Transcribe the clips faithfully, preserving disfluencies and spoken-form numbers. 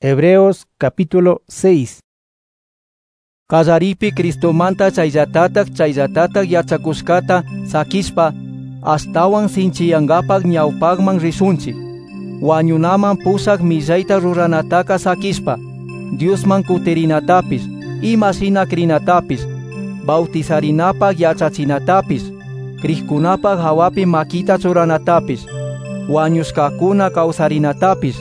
Hebreos capítulo seis. Kazaripi Cristomanta chaylatatak chaylatatak yachakuskata sakispa astawan sinchiyangapak ñawpakman risunchik. Wañunaman pusak millayta ruranataka sakispa Diosman kutirinatapis, imasina krinatapis, bautizarinapak yachachinatapis, krikkunapak hawapi makita churanatapis, wañuskakuna kawsarinatapis,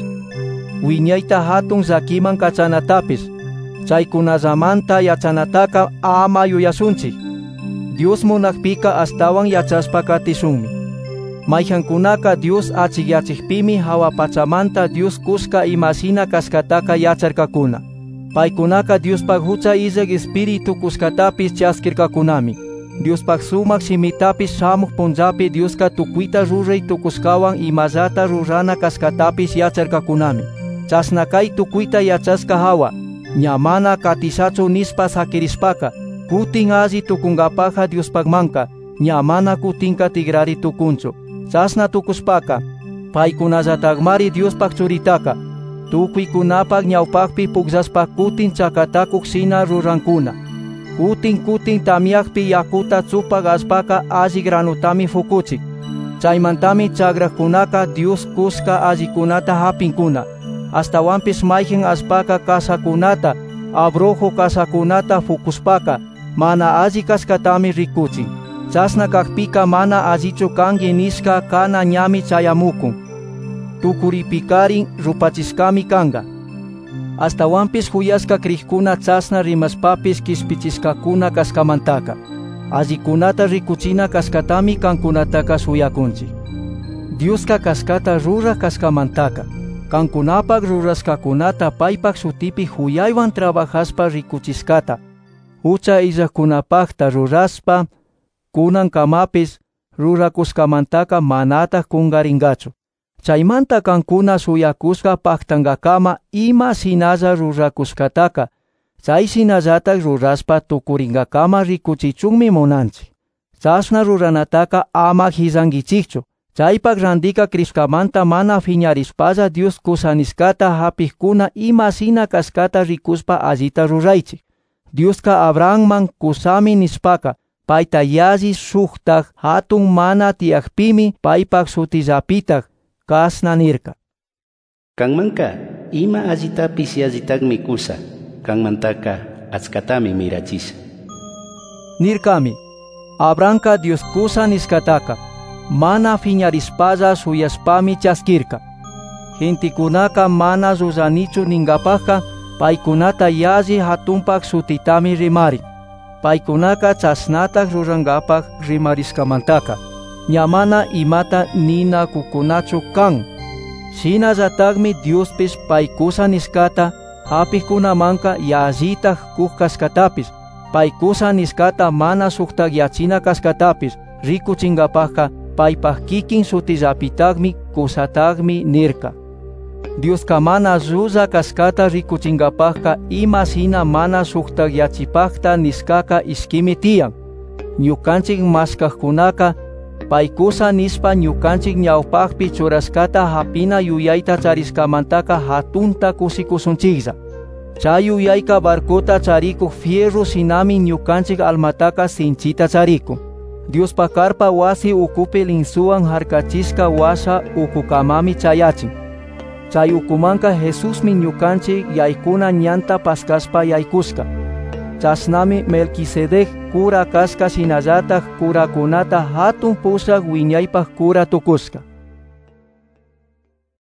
wiñayta hatun zakiman kachanatapis, chaykunallamanta yachanataka ama yuyasunchik. Dios munakpika astawan yachaspa katisunmi. Mayjankunaka Dios achikyachikpimi hawa pachamanta Dios kuska imasina kaskataka yacharkakuna. Paykunaka Diospak hucha illak espiritu kuskatapis chaskirkakunami. Diospak sumak simitapis shamuk punllapi Dioska tukuita ruray tukuskawan imallata rurana kaskatapis yacharkakunami. Chasnakay tukuita yachaska hawa ñamana katisachu nispa sakirispaka kutin alli tukungapaja Diospakmanka ñamana kutinka tigrari tukunchu. Chasna tukuspaka paykunallatakmari Diospak churitaka tukuykunapak ñawpakpi pukllaspa kutin chakatakuk sina rurankuna. Kutin kutin tamyakpi yakuta chupak aspaka alli granutami fukuchik. Chaymantami chakrakunaka Dios kuska allikunata hapinkuna. Astawanpis mayjin aspaka kasakunata abrojo kasakunata fukuspaka mana alli kaskatami rikuchin. Chasna kakpika mana allichu kangi niska kana ñami chayamukun. Tukuripikarin rupachiskami kanga. Astawanpis huyaska krikuna chasna rimaspapis kispichiskakuna kaskamantaka. Allikunata rikuchina kaskatami kankunataka suyakunchik. Dioska kaskata rura kaskamantaka. Kankunapak ruraskakunata paypak sutipi huyaywan trabajaspa rikuchiskata. Hucha illakunapakta ruraspa kunankamapis rurakuskamantaka manata kungaringachu. Chaymanta kankuna suyakuska paktangakama ima sinalla rurakuskataka. Chay sinallatak ruraspa tukuringakama rikuchichunmi munanchik. Chasna ruranataka ama hizangichikchu. Chaypak randika kriskamanta mana fiñarispalla Dios kusaniskata hapikuna ima sina kaskata rikuspa allita ruraychik. Dioska Abrahamman kusami nispaka payta yalli suktak hatun mana tiyakpimi paypak sutillapitak kasna nirka. Kanmanka ima allitapis yallitakmi kusa, kanmantaka achkatami mirachisa. Nirkami, Abrahamka Dios kusa niskataka mana fiñarispalla suyaspami chaskirka. Hintikunaka mana ruranichu ningapaka paykunata yalli hatunpak sutitami rimari. Paykunaka chasnatak rurangapak rimariskamantaka. Ñamana imata nina kukunachu kan. Sinallatakmi Diospis paykusa niskata hapikunamanka yallitak kukkaskatapis. Paykusa niskata mana suktak yachina kaskatapis rikuchingapaka paypak kikin sutillapitakmi kusatakmi nirka. Dioska mana ruza kaskata rikuchingapaka ima sina mana suktak yachipakta niskaka iskimi tiyan. Ñukanchik maskakkunaka paykusa nispa ñukanchik ñawpakpi churaskata hapina yuyayta chariskamantaka hatunta kusikusunchiklla. Chay yuyayka barkota charikuk fierro sinami ñukanchik almataka sinchita charikun. Diospa karpa wasi ukupi linsuwan harkachiska washa ukukamami chayachin. Chay ukumanka Jesusmi ñukanchik yaykuna ñanta paskaspa yaykuska. Chasnami Melquisedec kura kaska sinallatak kurakunata hatun pusak wiñaypak kura tukuska.